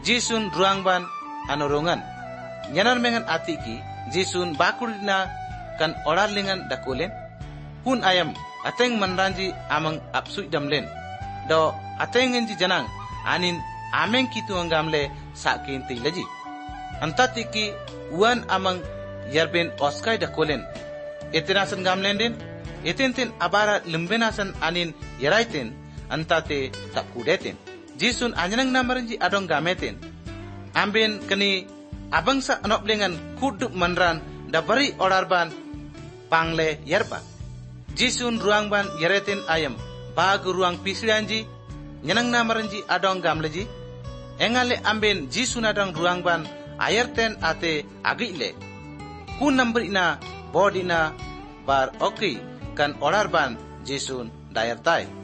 jisun ruang ban anorongan. Nyanar mengan ati ki jisun bakurina kan orar lingan dakulen. Kun ayam ateng manranji amang apsui damlen. Do ateng ngenji janang anin ameng kitu angamle sakin tilaji. Antati ki uan amang yarben oskai dakulen. Itinasan gamlen din. Itintin abara lembenasan anin yaraitin antate takudetin. Jisun anyanang namaranji adong gametin. Ambin kani abangsa anoplengan kudup manran da bari orarban pangle yarba. Jisun ruangban yaretin ayam bagu ruang pisrianji nyanang namaranji adong gamleji. Engale ambin jisun adong ruangban ayarten ate agile. Kun number ina bodina bar oki kan orarban jisun dayartai.